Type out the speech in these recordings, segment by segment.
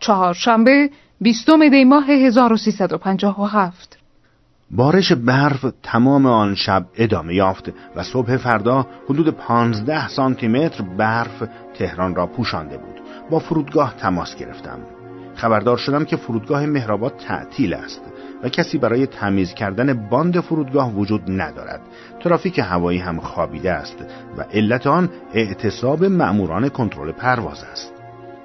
چهارشنبه 20 دی ماه 1357. بارش برف تمام آن شب ادامه یافت و صبح فردا حدود 15 سانتی متر برف تهران را پوشانده بود. با فرودگاه تماس گرفتم. خبردار شدم که فرودگاه مهرآباد تعطیل است و کسی برای تمیز کردن باند فرودگاه وجود ندارد. ترافیک هوایی هم خوابیده است و علت آن اعتصاب مأموران کنترل پرواز است.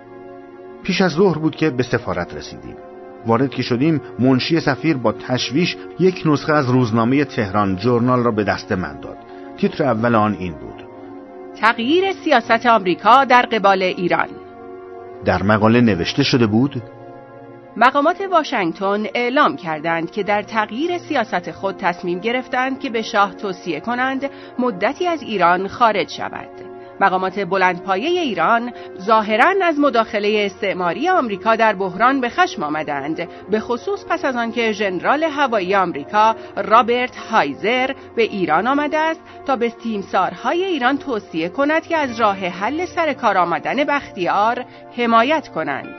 پیش از ظهر بود که به سفارت رسیدیم. وارد که شدیم، منشی سفیر با تشویش یک نسخه از روزنامه تهران جورنال را به دست من داد. تیتر اول آن این بود: تغییر سیاست آمریکا در قبال ایران. در مقاله نوشته شده بود: مقامات واشنگتن اعلام کردند که در تغییر سیاست خود تصمیم گرفتند که به شاه توصیه کنند مدتی از ایران خارج شود. مقامات بلندپایه ایران ظاهراً از مداخله استعماری آمریکا در بحران به خشم آمدند، به خصوص پس از آنکه ژنرال هوایی آمریکا رابرت هایزر به ایران آمده است تا به تیمسارهای ایران توصیه کند که از راه حل سر کار آمدن بختیار حمایت کنند.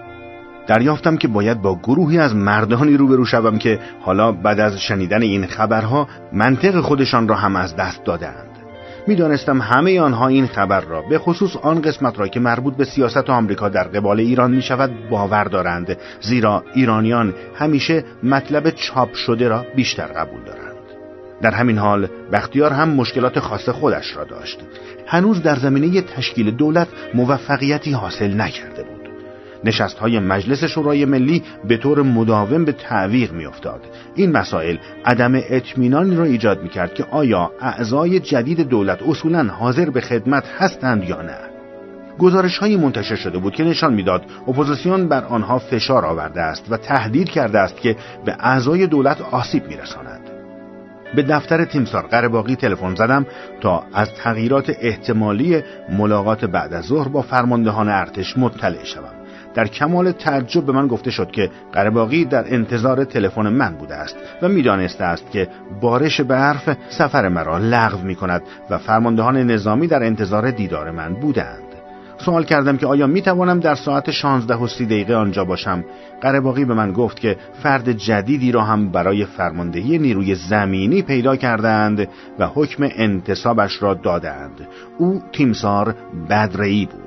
دریافتم که باید با گروهی از مردانی روبرو شوم که حالا بعد از شنیدن این خبرها منطق خودشان را هم از دست دادند. میدانستم همه آنها این خبر را، به خصوص آن قسمت را که مربوط به سیاست آمریکا در قبال ایران می شود، باور دارند، زیرا ایرانیان همیشه مطلب چاپ شده را بیشتر قبول دارند. در همین حال بختیار هم مشکلات خاص خودش را داشت. هنوز در زمینه تشکیل دولت موفقیتی حاصل نکرده بود. نشست‌های مجلس شورای ملی به طور مداوم به تعویق می‌افتاد. این مسائل عدم اطمینانی را ایجاد می‌کرد که آیا اعضای جدید دولت اصولاً حاضر به خدمت هستند یا نه. گزارش‌هایی منتشر شده بود که نشان می‌داد اپوزیسیون بر آنها فشار آورده است و تهدید کرده است که به اعضای دولت آسیب می‌رساند. به دفتر تیمسار قره‌باغی تلفن زدم تا از تغییرات احتمالی ملاقات بعد از ظهر با فرماندهان ارتش مطلع شوم. در کمال تعجب به من گفته شد که قره‌باغی در انتظار تلفن من بوده است و می‌دانسته است که بارش برف سفر مرا لغو می‌کند و فرماندهان نظامی در انتظار دیدار من بودند. سوال کردم که آیا می‌توانم در ساعت 16:30 آنجا باشم. قره‌باغی به من گفت که فرد جدیدی را هم برای فرماندهی نیروی زمینی پیدا کردند و حکم انتصابش را دادند. او تیمسار بدرعی بود.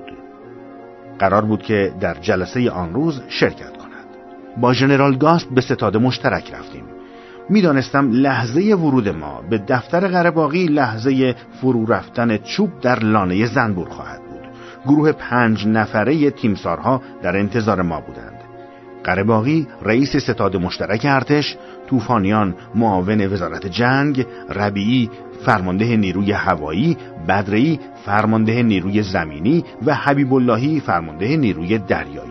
قرار بود که در جلسه آن روز شرکت کند. با ژنرال گاست به ستاد مشترک رفتیم. میدانستم لحظه ورود ما به دفتر قره‌باغی لحظه فرو رفتن چوب در لانه زنبور خواهد بود. گروه 5 نفره تیمسارها در انتظار ما بودند. قره‌باغی رئیس ستاد مشترک ارتش، طوفانیان معاون وزارت جنگ، ربیعی فرمانده نیروی هوایی، بدرعی فرمانده نیروی زمینی و حبیب اللهی فرمانده نیروی دریایی.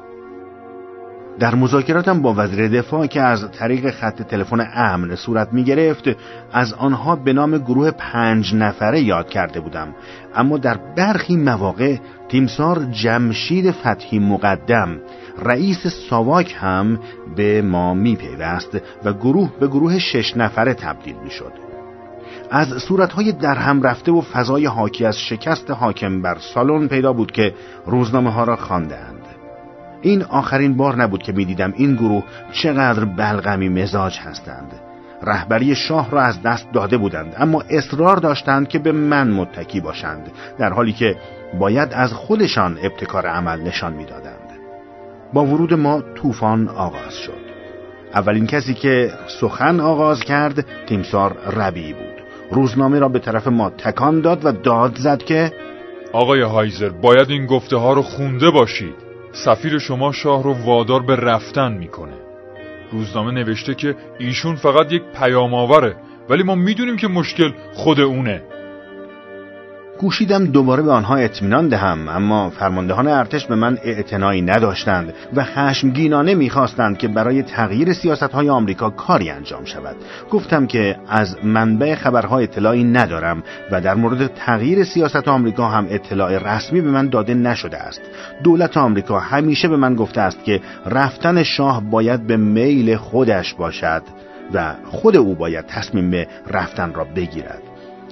در مذاکراتم با وزیر دفاع که از طریق خط تلفن امن صورت می گرفت، از آنها به نام گروه 5 نفره یاد کرده بودم، اما در برخی مواقع تیمسار جمشید فتحی مقدم رئیس ساواک هم به ما می پیوست و گروه به گروه 6 نفره تبدیل می شد. از صورتهای درهم رفته و فضای حاکی از شکست حاکم بر سالن پیدا بود که روزنامه ها را خواندند. این آخرین بار نبود که می دیدم این گروه چقدر بلغمی مزاج هستند. رهبری شاه را از دست داده بودند، اما اصرار داشتند که به من متکی باشند، در حالی که باید از خودشان ابتکار عمل نشان می دادند. با ورود ما طوفان آغاز شد. اولین کسی که سخن آغاز کرد تیمسار ربیعی بود. روزنامه را به طرف ما تکان داد و داد زد که آقای هایزر، باید این گفته ها رو خونده باشید. سفیر شما شاه رو وادار به رفتن میکنه. روزنامه نوشته که ایشون فقط یک پیام آوره، ولی ما میدونیم که مشکل خود اونه. کوشیدم دوباره به آنها اطمینان دهم، اما فرماندهان ارتش به من اعتنایی نداشتند و خشمگینانه می‌خواستند که برای تغییر سیاست‌های آمریکا کاری انجام شود. گفتم که از منبع خبرها اطلاعی ندارم و در مورد تغییر سیاست آمریکا هم اطلاع رسمی به من داده نشده است. دولت آمریکا همیشه به من گفته است که رفتن شاه باید به میل خودش باشد و خود او باید تصمیم به رفتن را بگیرد.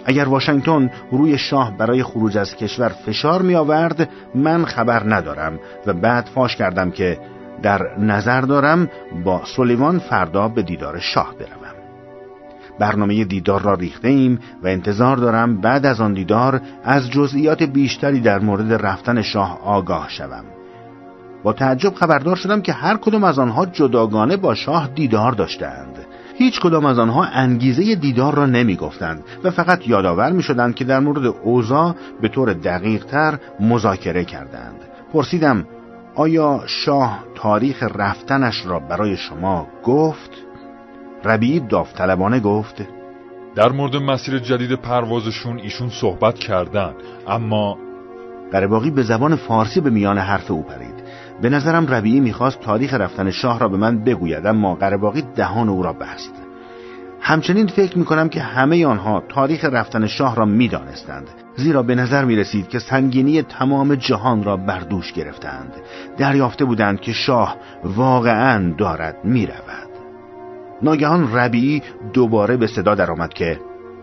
اگر واشنگتن روی شاه برای خروج از کشور فشار می آورد، من خبر ندارم و بعد فاش کردم که در نظر دارم با سولیوان فردا به دیدار شاه بروم. برنامه دیدار را ریخته ایم و انتظار دارم بعد از آن دیدار از جزئیات بیشتری در مورد رفتن شاه آگاه شوم. با تعجب خبردار شدم که هر کدام از آنها جداگانه با شاه دیدار داشتند. هیچ کدام از آنها انگیزه دیدار را نمی گفتند و فقط یادآور می شدند که در مورد اوضاع به طور دقیق تر مذاکره کردند. پرسیدم آیا شاه تاریخ رفتنش را برای شما گفت؟ ربیعی داوطلبانه گفت در مورد مسیر جدید پروازشون ایشون صحبت کردن، اما قره‌باغی به زبان فارسی به میان حرف او پرید. به نظرم ربیعی میخواست تاریخ رفتن شاه را به من بگوید، اما قره‌باغی دهان او را بست. همچنین فکر میکنم که همه آنها تاریخ رفتن شاه را میدانستند، زیرا به نظر میرسید که سنگینی تمام جهان را بر دوش گرفتند. دریافته بودند که شاه واقعاً دارد میرود. ناگهان ربیعی دوباره به صدا درآمد که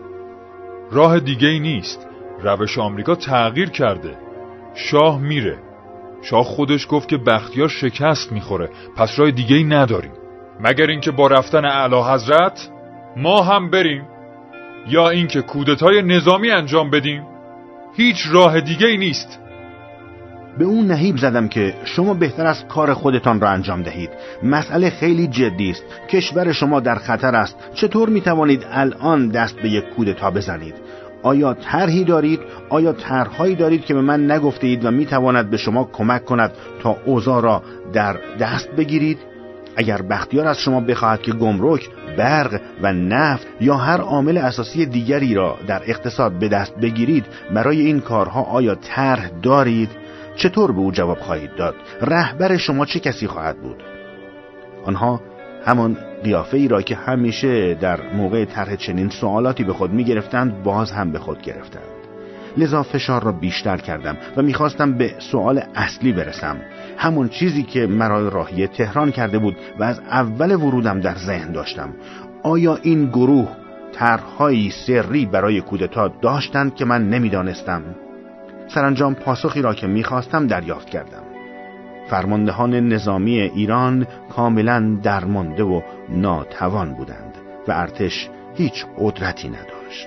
راه دیگه‌ای نیست. روش آمریکا تغییر کرده. شاه میره. شاه خودش گفت که بختیار شکست میخوره، پس راه دیگه‌ای نداریم مگر اینکه با رفتن اعلیحضرت ما هم بریم، یا اینکه کودتای نظامی انجام بدیم. هیچ راه دیگه‌ای نیست. به اون نهیب زدم که شما بهتر از کار خودتان را انجام دهید. مسئله خیلی جدی است. کشور شما در خطر است. چطور میتوانید الان دست به یک کودتا بزنید؟ آیا طرحی دارید؟ آیا طرحهایی دارید که به من نگفته اید و میتواند به شما کمک کند تا اوضاع را در دست بگیرید؟ اگر بختیار از شما بخواهد که گمرک، برق و نفت یا هر عامل اساسی دیگری را در اقتصاد به دست بگیرید، برای این کارها آیا طرح دارید؟ چطور به او جواب خواهید داد؟ رهبر شما چه کسی خواهد بود؟ آنها همان قیافه ای را که همیشه در موقع طرح چنین سوالاتی به خود می گرفتند باز هم به خود گرفتند. لذا فشار را بیشتر کردم و میخواستم به سوال اصلی برسم، همون چیزی که مرا راهی تهران کرده بود و از اول ورودم در ذهن داشتم. آیا این گروه طرح‌هایی سری برای کودتا داشتند که من نمیدانستم؟ سرانجام پاسخی را که میخواستم دریافت کردم. فرماندهان نظامی ایران کاملا درمانده و ناتوان بودند و ارتش هیچ قدرتی نداشت.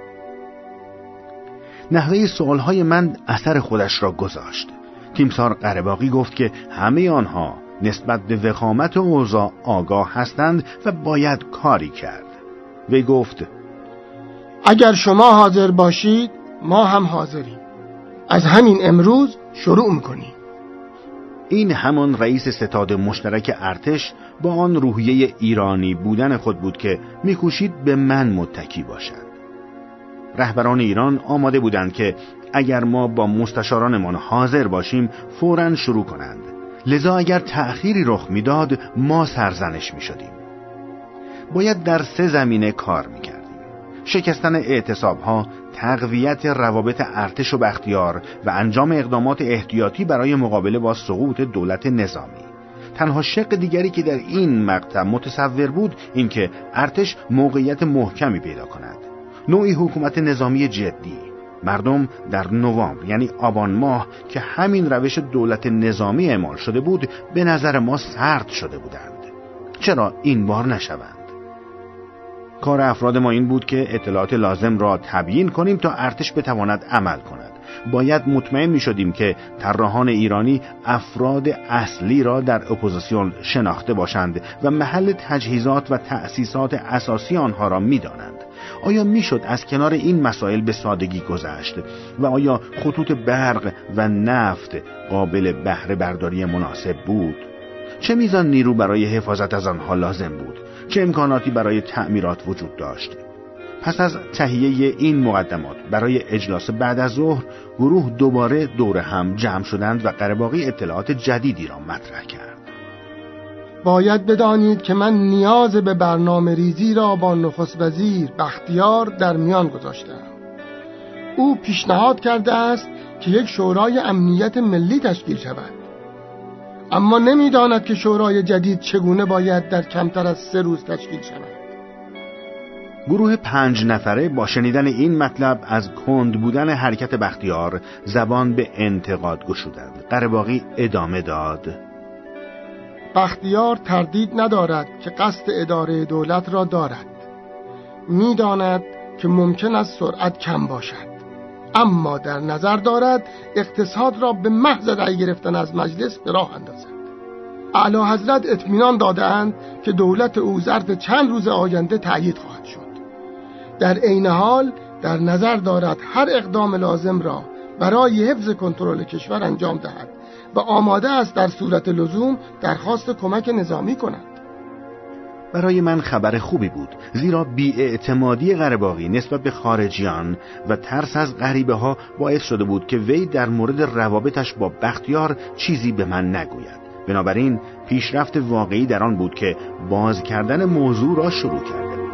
نحوه سوالهای من اثر خودش را گذاشت. تیمسار قره‌باغی گفت که همه آنها نسبت به وخامت اوضاع آگاه هستند و باید کاری کرد. وی گفت اگر شما حاضر باشید ما هم حاضریم. از همین امروز شروع میکنیم. این همان رئیس ستاد مشترک ارتش با آن روحیه ایرانی بودن خود بود که میکوشید به من متکی باشد. رهبران ایران آماده بودند که اگر ما با مستشارانمان حاضر باشیم فوراً شروع کنند. لذا اگر تأخیری رخ میداد ما سرزنش میشدیم. باید در 3 زمینه کار میکردیم: شکستن اعتصابها، تقویت روابط ارتش و بختیار و انجام اقدامات احتیاطی برای مقابله با سقوط دولت نظامی. تنها شق دیگری که در این مقطع متصور بود این که ارتش موقعیت محکمی پیدا کند، نوعی حکومت نظامی جدی. مردم در نوامبر یعنی آبان ماه که همین روش دولت نظامی اعمال شده بود به نظر ما سرد شده بودند. چرا این بار نشوند؟ کار افراد ما این بود که اطلاعات لازم را تبیین کنیم تا ارتش بتواند عمل کند. باید مطمئن می شدیم که طراحان ایرانی افراد اصلی را در اپوزیسیون شناخته باشند و محل تجهیزات و تأسیسات اساسی آنها را می دانند. آیا می شد از کنار این مسائل به سادگی گذشت؟ و آیا خطوط برق و نفت قابل بهره برداری مناسب بود؟ چه میزان نیرو برای حفاظت از آنها لازم بود؟ چه امکاناتی برای تعمیرات وجود داشت؟ پس از تهیه این مقدمات برای اجلاس بعد از ظهر، گروه دوباره دور هم جمع شدند و قره‌باغی اطلاعات جدیدی را مطرح کرد. باید بدانید که من نیاز به برنامه ریزی را با نخست وزیر بختیار در میان گذاشتم. او پیشنهاد کرده است که یک شورای امنیت ملی تشکیل شود، اما نمی‌داند که شورای جدید چگونه باید در کمتر از 3 روز تشکیل شود. گروه 5 نفره با شنیدن این مطلب از کند بودن حرکت بختیار زبان به انتقاد گشودند. قره‌باقی ادامه داد: بختیار تردید ندارد که قصد اداره دولت را دارد. می‌داند که ممکن است سرعت کم باشد، اما در نظر دارد اقتصاد را به محض رأی گرفتن از مجلس به راه اندازد. اعلی حضرت اطمینان دادند که دولت او ظرف چند روز آینده تأیید خواهد شد. در عین حال در نظر دارد هر اقدام لازم را برای حفظ کنترل کشور انجام دهد و آماده است در صورت لزوم درخواست کمک نظامی کند. برای من خبر خوبی بود، زیرا بی‌اعتمادی قره‌باقی نسبت به خارجیان و ترس از غریبه ها باعث شده بود که وی در مورد روابطش با بختیار چیزی به من نگوید. بنابراین پیشرفت واقعی در آن بود که باز کردن موضوع را شروع کرده.